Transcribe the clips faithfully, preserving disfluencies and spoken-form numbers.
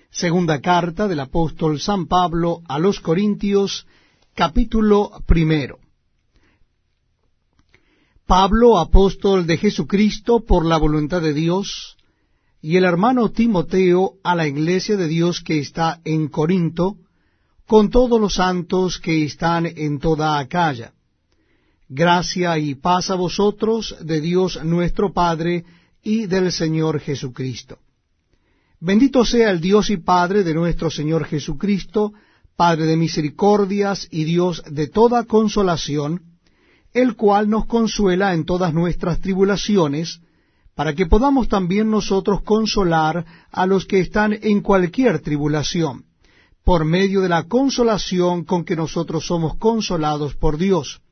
Segunda carta del apóstol San Pablo a los Corintios, capítulo primero. Pablo, apóstol de Jesucristo por la voluntad de Dios, y el hermano Timoteo a la iglesia de Dios que está en Corinto, con todos los santos que están en toda Acaya. Gracia y paz a vosotros de Dios nuestro Padre y del Señor Jesucristo. Bendito sea el Dios y Padre de nuestro Señor Jesucristo, Padre de misericordias y Dios de toda consolación, el cual nos consuela en todas nuestras tribulaciones, para que podamos también nosotros consolar a los que están en cualquier tribulación, por medio de la consolación con que nosotros somos consolados por Dios.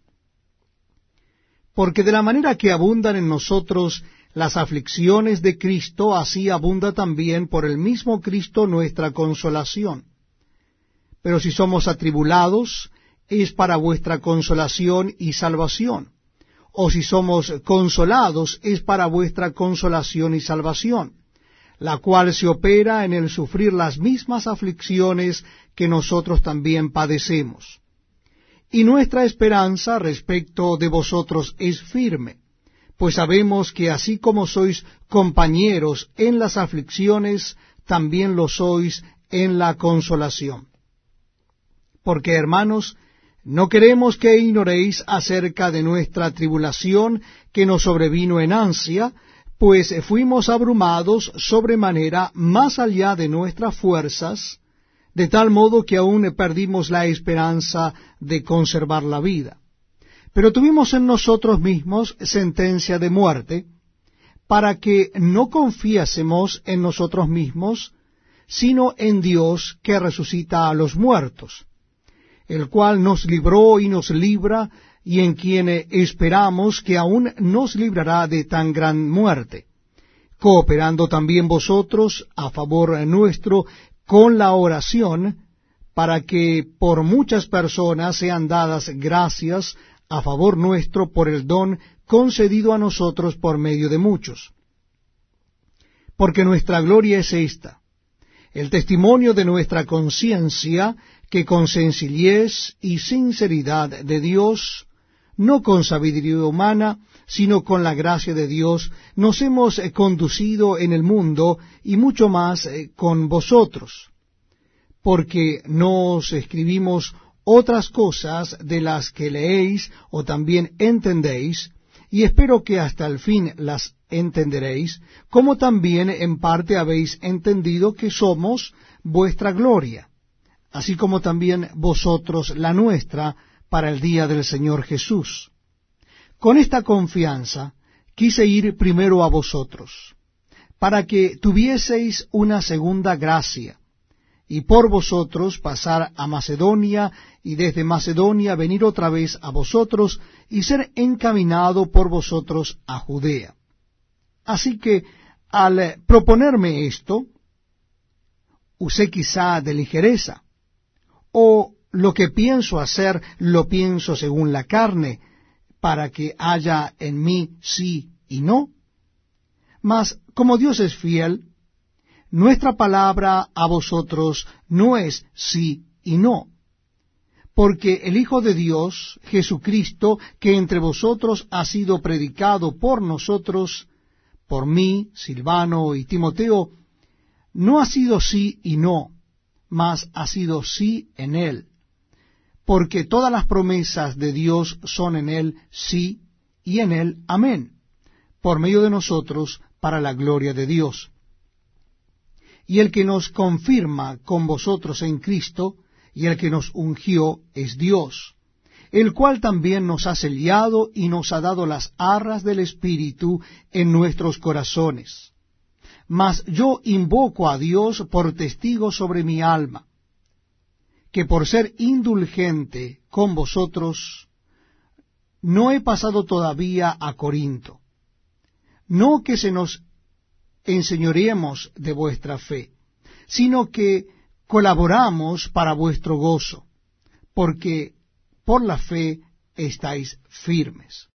Porque de la manera que abundan en nosotros las aflicciones de Cristo, así abunda también por el mismo Cristo nuestra consolación. Pero si somos atribulados, es para vuestra consolación y salvación. O si somos consolados, es para vuestra consolación y salvación, la cual se opera en el sufrir las mismas aflicciones que nosotros también padecemos. Y nuestra esperanza respecto de vosotros es firme, pues sabemos que así como sois compañeros en las aflicciones, también lo sois en la consolación. Porque, hermanos, no queremos que ignoréis acerca de nuestra tribulación que nos sobrevino en ansia, pues fuimos abrumados sobremanera más allá de nuestras fuerzas, de tal modo que aún perdimos la esperanza de conservar la vida. Pero tuvimos en nosotros mismos sentencia de muerte, para que no confiásemos en nosotros mismos, sino en Dios que resucita a los muertos, el cual nos libró y nos libra, y en quien esperamos que aún nos librará de tan gran muerte, cooperando también vosotros a favor nuestro con la oración, para que por muchas personas sean dadas gracias a favor nuestro por el don concedido a nosotros por medio de muchos. Porque nuestra gloria es esta, el testimonio de nuestra conciencia, que con sencillez y sinceridad de Dios, no con sabiduría humana, sino con la gracia de Dios, nos hemos conducido en el mundo, y mucho más con vosotros, porque no os escribimos otras cosas de las que leéis o también entendéis, y espero que hasta el fin las entenderéis, como también en parte habéis entendido que somos vuestra gloria, así como también vosotros la nuestra, para el día del Señor Jesús. Con esta confianza quise ir primero a vosotros, para que tuvieseis una segunda gracia, y por vosotros pasar a Macedonia, y desde Macedonia venir otra vez a vosotros, y ser encaminado por vosotros a Judea. Así que, al proponerme esto, usé quizá de ligereza, o lo que pienso hacer, lo pienso según la carne, para que haya en mí sí y no. Mas, como Dios es fiel, nuestra palabra a vosotros no es sí y no, porque el Hijo de Dios, Jesucristo, que entre vosotros ha sido predicado por nosotros, por mí, Silvano y Timoteo, no ha sido sí y no, mas ha sido sí en él, porque todas las promesas de Dios son en él sí y en él amén, por medio de nosotros para la gloria de Dios. Y el que nos confirma con vosotros en Cristo, y el que nos ungió es Dios, el cual también nos ha sellado y nos ha dado las arras del Espíritu en nuestros corazones. Mas yo invoco a Dios por testigo sobre mi alma, que por ser indulgente con vosotros, no he pasado todavía a Corinto, no que se nos enseñoreemos de vuestra fe, sino que colaboramos para vuestro gozo, porque por la fe estáis firmes.